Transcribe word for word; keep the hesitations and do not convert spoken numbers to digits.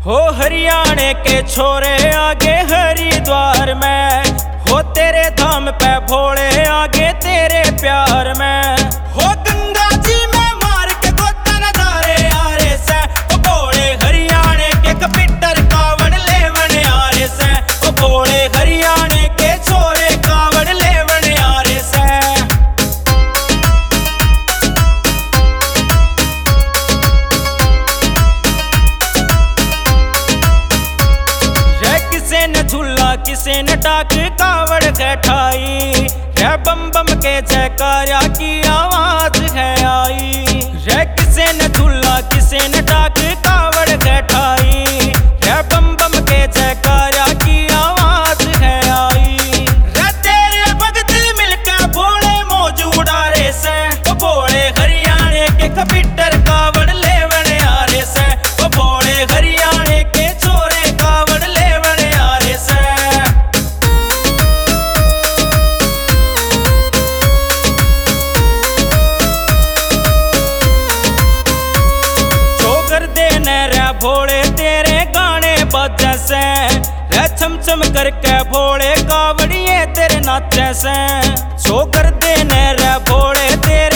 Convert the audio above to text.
हो हरियाणे के छोरे आगे हरिद्वार में, हो तेरे धाम पे भोले आगे तेरे प्यार में। हो गंगा जी में मार के गोता नजारे आरे से, ओ भोले हरियाणे के कपिटर कावड़ लेवन आरे से, ओ भोले हरियाणे के छोरे कावड़ लेवन आरे से। किसे न झूला किसे न टाक कावड़ कैठाई, रे बम बम के जयकारा की आवाज है आई। रे किसे न झूला किसे न टाक कावड़ कैठाई, रे बम बम के जयकारा की आवाज है आई। रे तेरे भगत मिलकर भोले मौज उड़ारे से, ओ भोले हरियाणे के कपिटर कावड़ लेवन आरे से, ओ भोले हरियाणे के छोरे कावड़ लेवन आरे से। चोकर देने रे भोले तेरे गाने बजे से, रे छम छम करके भोले कावड़िए तेरे नाचे से। चोकर देने रे भोले तेरे